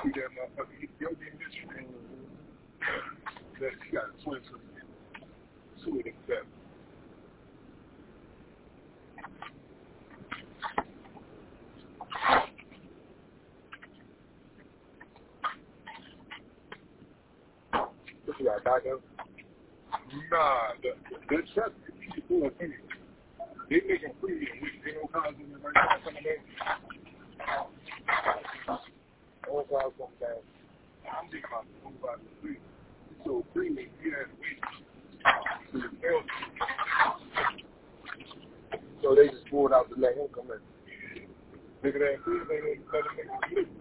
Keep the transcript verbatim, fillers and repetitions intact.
that motherfucker. Yo, getting this shit. That she got a twin sister. Two of them seven. What you got, Taco? Nah, the, the truck is full of things. They make them free and we ain't no cars in there right now coming in. All cars coming down. I'm thinking about the move out of the street. It's so premium, you have to wait. So the mail. So they just pulled out to let him come in. Nigga that free, they didn't let him nigga do it.